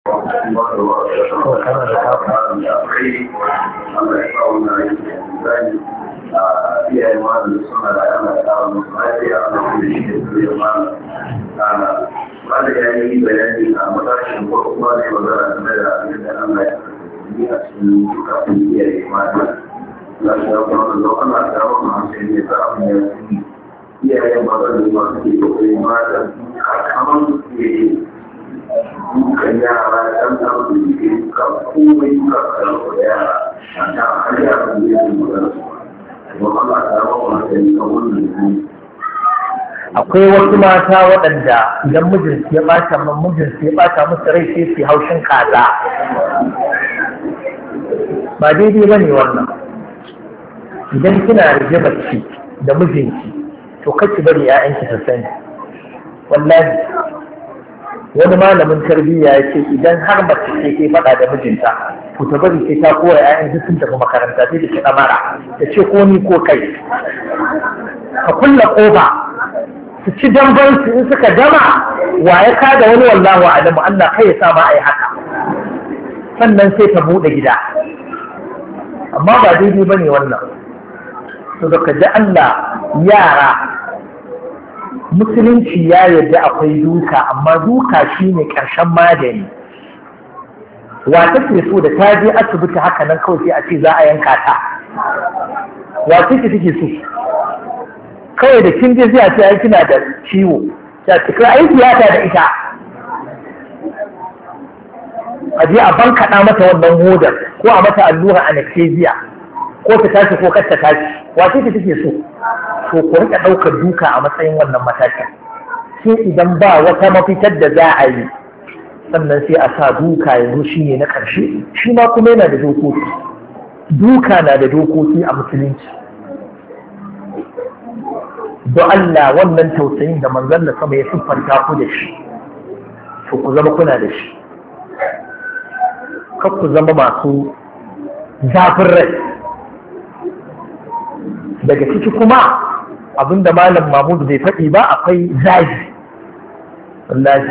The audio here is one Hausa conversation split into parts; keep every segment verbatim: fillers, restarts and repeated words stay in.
iyayen malam da suna da ana kawo musu lafiya ana kuma shi da zuriya malam wanda ya yi bayani a matashin ko kuma ne magana game da abin da Allah ya yi a cikin dukkan iyaye malam za su yi kuma da ana kawo mu hankali ne za mu yi iyayen malam da masu ke kokari malam kamar su ke dukan yara ɗan ɗan da ke duka komai duka karfa yara a ta har yara da ya yi magana su akwai wasu mata waɗanda idan mijinsu ya ɓata mijinsu ya ɓata musu rai sai su haushin kaza ba daidai ba ne wannan. Idan kina rige bacci da mijinki to kaci bari 'ya'yanki su sani. Wallahi wani malamin tarbiyya ya ce idan har mace ce ke faɗa da mijinta to ta bari sai ta koya 'ya'yan duk sun tafi makaranta sai da kiɗa mara ta ce ko ni ko kai ka kulla ƙofa su ci damban su in suka gama wa ya kada wani wallahu alamu Allah kai ya sa ma ai haka sannan sai ta buɗe gida amma ba daidai ba ne wannan. to da ka ji Allah yara musulunci ya yarda akwai duka amma duka shine ƙarshen magani. Wa take so da ta je asibiti haka nan kawai sai a ce za a yanka ta? Wa take take so kawai da kin je sai a ce ai kina da ciwo ta kira ai tiyata da ita a je a bankaɗa mata wannan hodar ko a mata allura anesthesia ko ta tashi ko kar ta tashi. Wa take take so? To ku rika ɗaukar duka a matsayin wannan matakin sai idan ba wata mafitar da za a yi sannan sai a sa duka yanzu shi ne na ƙarshe. Shi ma kuma yana da dokoki. Duka na da dokoki a musulunci. Don Allah wannan tausayin da manzon da sama ya siffanta ku da shi to ku zama kuna da shi. Kar ku zama masu zafin rai. Daga ciki kuma abinda malam Mahmud bai faɗi ba akwai zagi. Wallahi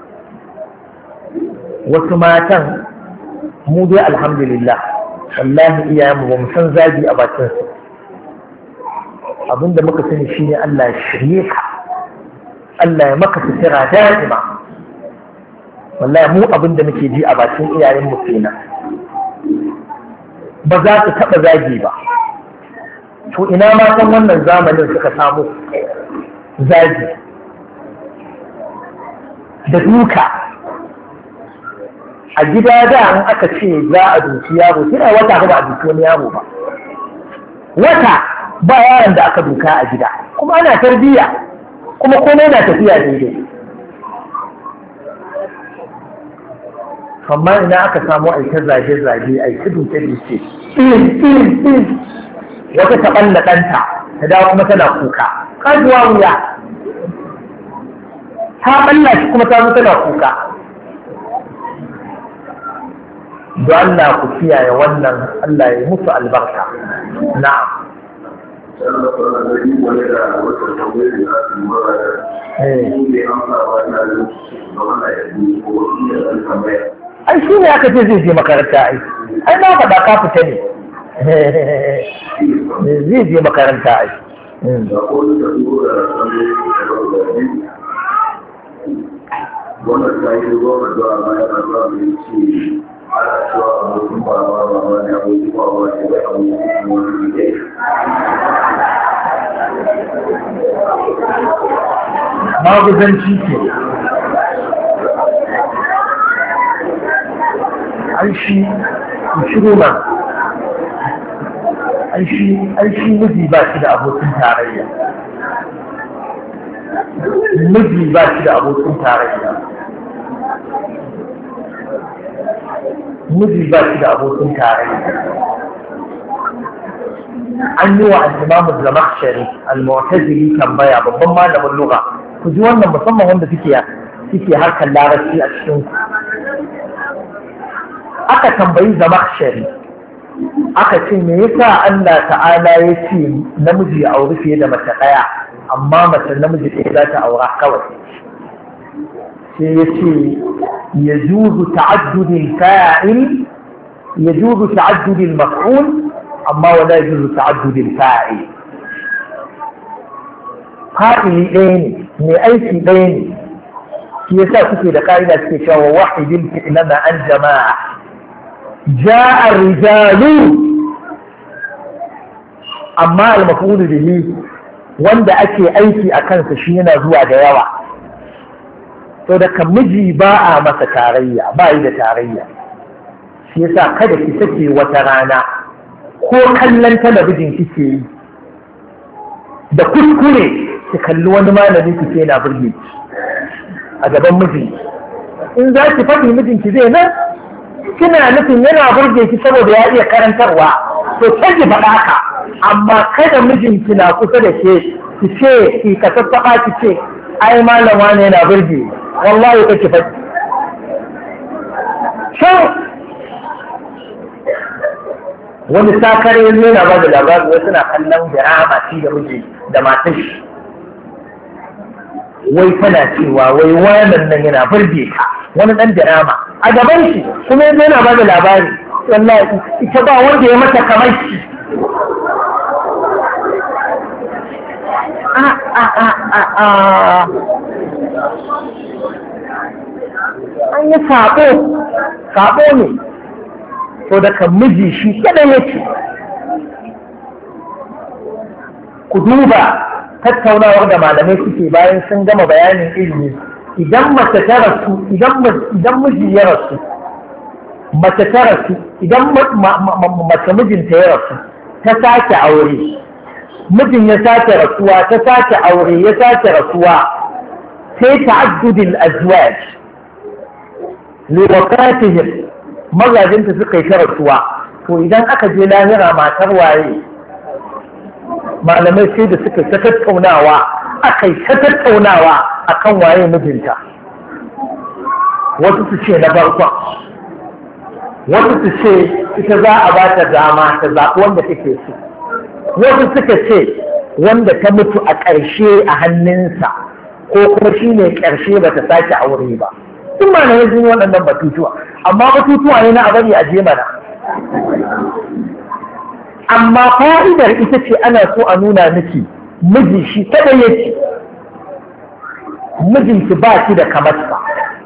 wasu matan mu dai alhamdulillah wallahi iyayenmu ba mu san zagi a bakin su. Abinda muka sani shine Allah ya shirye ka, Allah ya maka fitira da'ima. Wallahi mu abinda muke ji a bakin iyayenmu kenan. Ba za su taɓa zagi ba. To ina ma san wannan zamanin suka samu zagi da duka a gida da an aka ce za a duki yaro sai wata ba a duki wani yaro ba. Wata ba yaron da aka duka a gida kuma ana tarbiyya kuma komai na tafiya daidai. Amma ina aka samu aika zage-zage aika duke-duke wata ta ɓalla ɗanta ta dawo kuma tana kuka kajuwa wuya ta ɓalla shi kuma ta zo tana kuka. don Allah ku kiyaye wannan Allah ya musu albarka. Na'am. ai shi ne aka ce zai je makaranta ai ai na faɗa ka fita ne zai je makaranta ai wannan ta yi zuwa da a bayan zuwa mai ce ana cewa abokin ba ba ba wani abokin ba ba ne da abokin wani ne maguzanci ke an shi shiru nan an shi miji ba shi da abokin tarayya miji ba shi da abokin tarayya miji ba shi da abokin tarayya an yi wa al-imamu Zamakhshari al-Mu'tazili tambaya babban malamin lugha ku ji wannan musamman wanda suke suke harkar larabci a cikin ku aka tambayi Zamakhshari aka ce me yasa Allah ta'ala ya ce namiji ya auri fiye da mace ɗaya amma mace namiji ɗaya za ta aura kawai sai ya ce ya juzu ta'addudin fa'il ya juzu ta'addudin maf'ul amma wala ya juzu ta'addudin fa'il. fa'ili ɗaya ne mai aiki ɗaya ne shi yasa suke da ƙa'ida suke cewa wahidin fi'lana an jama'a ja'a rijalu amma al-maf'ul bihi wanda ake aiki a kansa shi yana zuwa da yawa. to da kan miji ba a masa tarayya ba yi da tarayya shi yasa kada ki sake wata rana ko kallon talabijin kike yi da kuskure ki kalli wani malami kike na burge ki a gaban miji. in za ki faɗi mijinki zai nan kina nufin yana burge ki saboda ya iya karantarwa to sai ki faɗa haka, amma kada mijinki na kusa da ke ki ce ki ka sassaɓa ki ce ai malama ne yana burge wallahi kake faɗi. shan wani sakare yana ba da labari wasu na kallon drama shi da miji da matan shi wai tana cewa wai wannan nan yana burge ka wani dan drama a gaban shi kuma yanzu yana ba da labari wallahi ita ba wanda ya mata kamar shi. an yi saɓo saɓo ne to daga miji shi kaɗai yake. ku duba tattaunawar da malamai suke bayan sun gama bayanin ilimi. idan mace ta rasu idan miji ya rasu mace ta rasu idan mace mijinta ya rasu ta sake aure mijin ya sake rasuwa ta sake aure ya sake rasuwa sai ta'addudil azwaj li waqatihim mazajinta suka yi ta rasuwa to idan aka je lahira matar waye malamai sai da suka ta tattaunawa aka yi ta tattaunawa akan waye mijinta. wasu su ce na farkon wasu su ce ita za a ba ta dama ta zaɓi wanda take so, wasu suka ce wanda ta mutu a ƙarshe a hannunsa ko kuma shi ne ƙarshe ba ta sake aure ba. Sun ma na yanzu waɗannan batutuwa, amma batutuwa ne na a bari a je mana. Amma fa'idar ita ce ana so a nuna miki miji shi kada yake mijinki ba ki da kamarsa.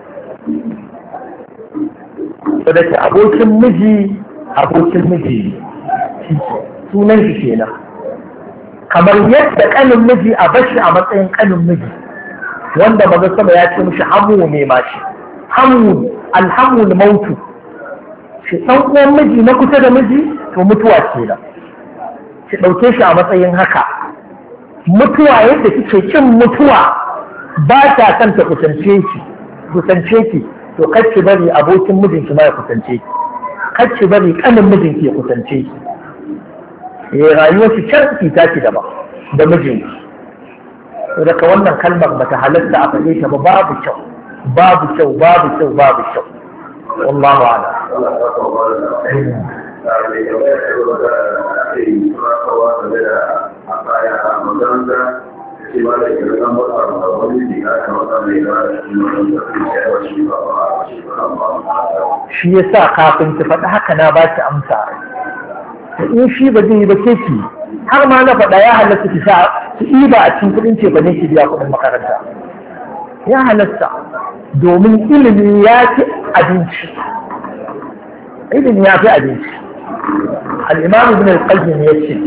Da ke abokin miji abokin miji sunan shi kenan. Kamar yadda kanin miji a bashi a matsayin kanin miji wanda maza sama ya ce mishi hamu ne ma shi hamu alhamul mautu shi ɗan uwan miji na kusa da miji to mutuwa kenan. Ki ɗauke shi a matsayin haka. Mutuwa yadda kike kin mutuwa ba ta son ta kusance ki kusance ki to kar ki bari abokin mijinki ma ya kusance ki, kar ki bari kanin mijinki ya kusance ki. Eh rayuwar ki can ki taki da ba da mijinki. To daga wannan kalmar bata halatta a faɗe ta ba, babu kyau babu kyau babu kyau babu kyau. Wallahu a'lam. shi ya sa kafin ki faɗi haka na ba ki amsa in shi ba zai yi ba ke ki har ma na faɗa ya halatta ki sa ki ɗiba a cikin kuɗin ce ba ne ki biya kuɗin makaranta ya halatta domin ilimi ya fi abinci ilimi ya fi abinci. al'imam ibn al-qayyim ya ce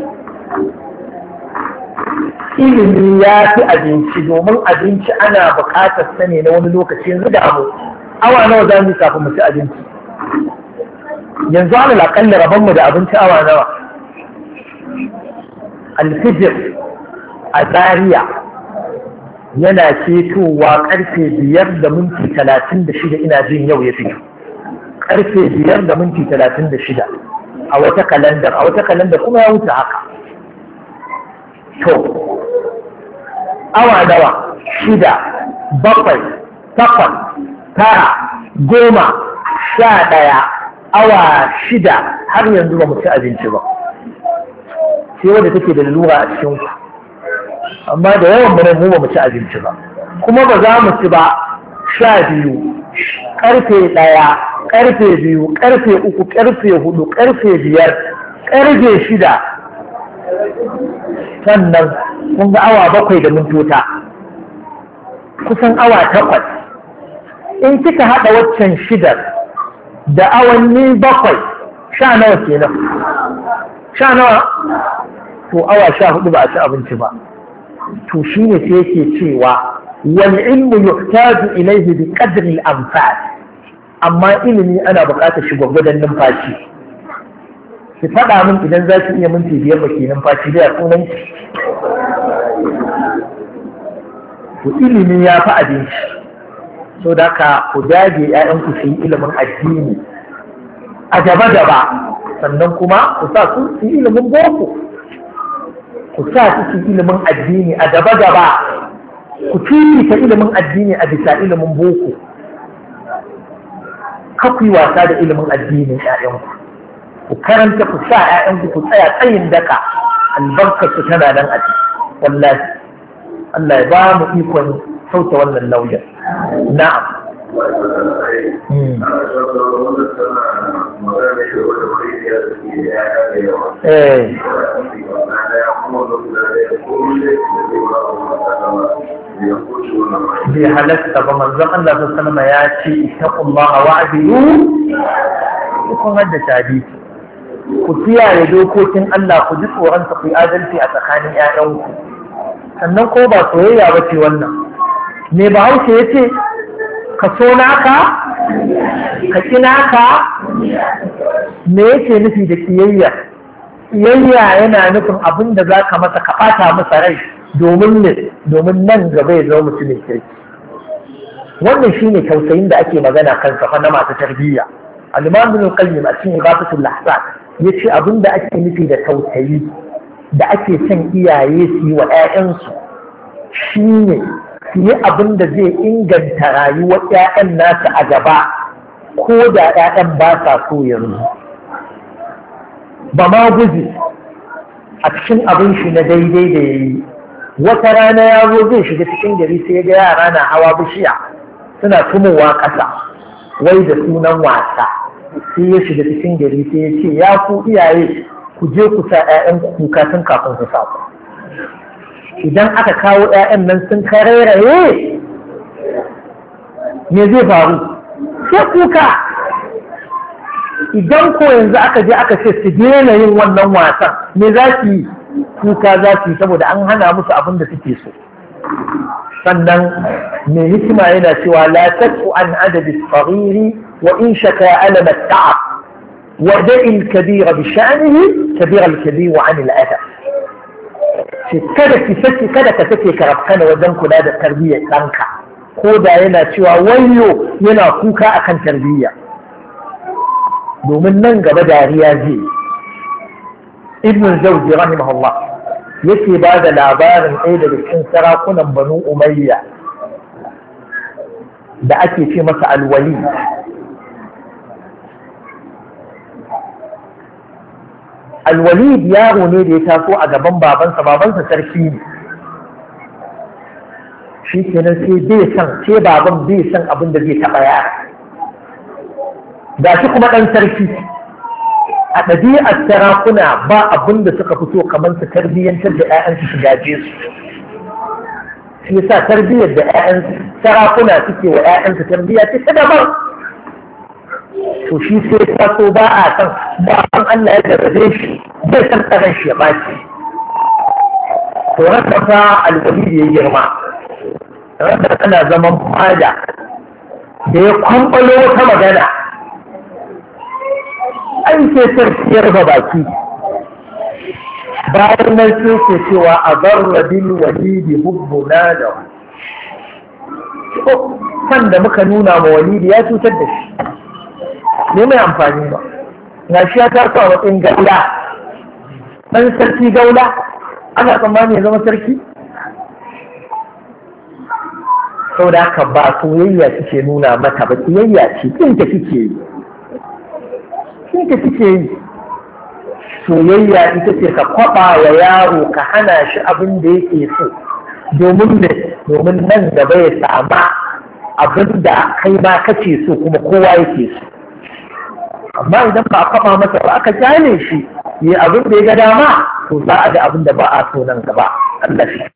ilimi ya fi abinci domin abinci ana buƙatar sa ne na wani lokaci. yanzu da abu awa nawa za mu yi kafin mu ci abinci? yanzu ana laƙalla rabonmu da abinci awa nawa? alfijir a Zariya yana ketowa karfe biyar da minti talatin da shida ina jin yau ya fito karfe biyar da minti talatin da shida a wata kalandar a wata kalandar kuma ya wuce haka. to awa nawa? shida bakwai takwas tara goma sha ɗaya awa shida har yanzu ba mu ci abinci ba sai wanda take da lura a cikin ku amma da yawan mu mu ba mu ci abinci ba kuma ba za mu ci ba sha biyu, karfe ɗaya, karfe biyu, karfe uku, karfe hudu, karfe biyar, karfe shida, sannan kun ga awa bakwai da mintota kusan awa takwas. In kika haɗa waccan shidar da awanni bakwai sha nawa kenan? Sha nawa? To awa sha hudu ba a ci abinci ba. To shi ne sai yake cewa wal ilmu yuhtaju ilayhi bi qadri al anfas, amma ilimi ana buƙatar shi gwagwadon numfashi. Ki faɗa min idan za ki iya minti biyar ba ke numfashi da sunan ki. To ilimi ya fi abinci. So da ka ku dage ‘ya'yanku su yi ilimin addini a gaba-gaba, sannan kuma ku sa su su yi ilimin boko, ku sa su su yi ilimin addini a gaba-gaba, ku fifita ilimin addini a bisa ilimin boko. Ka ku yi wasa da ilimin addinin ‘ya'yanku, ku karanta, ku sa ‘ya'yanku ku tsaya tsayin daka, albarkarsu tana nan a ciki. Wallahi Allah ya ba mu ikon sauke wannan nauyin. Na'am. Eh. Bai halatta ba, manzon Allah sallallahu alaihi ya ce ittaqullaha wa'dilu, kun haddace hadisi. Ku kiyaye dokokin Allah, ku ji tsoron sa, ku yi adalci a tsakanin ƴaƴanku. Sannan ko ba soyayya ba ce wannan. Me Bahaushe ya ce, ka so naka, ka ƙi naka, me yake nufi da kiyayya? Kiyayya yana nufin abin da za ka masa ka ɓata masa rai domin ne, domin nan gaba ya zama mutumin kirki. Wannan shi ne tausayin da ake magana kansa fa na masu tarbiyya. Al-Imam Ibn Qayyim a cikin Ighathatul Lahfan ya ce abin da ake nufi da tausayi da ake son iyaye su yi wa 'ya'yansu shi ne su yi abin da zai inganta rayuwar 'ya'yan nasu a gaba, ko da 'ya'yan ba sa so yanzu. Ba ma guji a cikin abin shi na daidai da ya yi, wata rana ya zo zai shiga cikin gari sai ga yara na hawa bishiya suna tumowa ƙasa wai da sunan wasa. Sai ya shiga cikin gari sai ya ce, ya ku iyaye ku je ku sa 'ya'yan kuka tun kafin su sa ku. Idan aka kawo 'ya'yan nan sun karairaye, me zai faru? Sai kuka. Idan ko yanzu aka je aka ce su daina yin wannan wasan, me za su yi? Kuka za su yi, saboda an hana musu abin da suke so. Sannan mai hikima yana cewa la tasu an adadi sariri wa in shaka alama ta'ab wa da'il kabira bi sha'nihi kabira al-kabir wa an al-adab. Shi kada ki saki, kada ka sake karafkana wajen kula da tarbiyyar ɗanka, ko da yana cewa wayo yana kuka akan tarbiyya, domin nan gaba dariya zai. Ibn Zawji rahimahullah yake ba da labarin ɗaya daga cikin sarakunan Banu Umayya da ake ce masa Al-Walid. Al-Walid yaro ne da ya taso a gaban babansa, babansa sarki ne. Shi kenan sai bai san, sai baban bai san abin da zai taɓa yara. Ga shi kuma ɗan sarki. A ɗabi'ar sarakuna ba abin da suka fito kamar su tarbiyyantar da 'ya'yansu su gaje su. Shi yasa tarbiyyar da 'ya'yan sarakuna suke wa 'ya'yansu tarbiyya ce ta daban. To shi sai ta so ba a san, ba an Allah ya gargaje shi, bai san tsaron shi ya ɓaci. To haka fa Al-Walid ya girma. Haka ana zaman fada da ya kwamfalo wata magana. An ce sarki ya rufe baki, bayan nan sai ke cewa a zarra bil walidi hubbuna da kan da muka nuna ma walidi ya cutar da shi, ne mai amfani ba. Na shi ya taso a matsayin gaula, ɗan sarki gaula, ana tsammani ya zama sarki. Sau da haka ba soyayya kike nuna mata ba, soyayya ce kinta kike yi. Kinta kike yi. Soyayya ita ce ka kwaba wa yaro, ka hana shi abin da yake so, domin da domin nan gaba ya sama abin da kai ma kace so kuma kowa yake so. Amma idan ba a kwaba masa ba aka kyale shi yi abin da ya ga dama to za a ga abin da ba a so nan gaba. Allah shi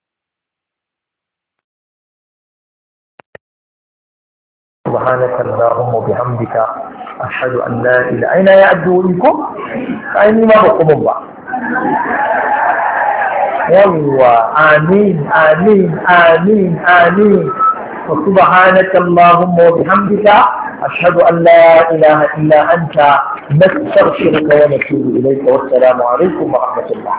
سبحانك اللهم وبحمدك أشهد أن لا إله أين يعدو لكم أين ما بقوم با والله آمين آمين آمين آمين وسبحانك اللهم وبحمدك أشهد أن لا إله إلا أنت نستغفرك ونتوب إليك والسلام عليكم ورحمة الله.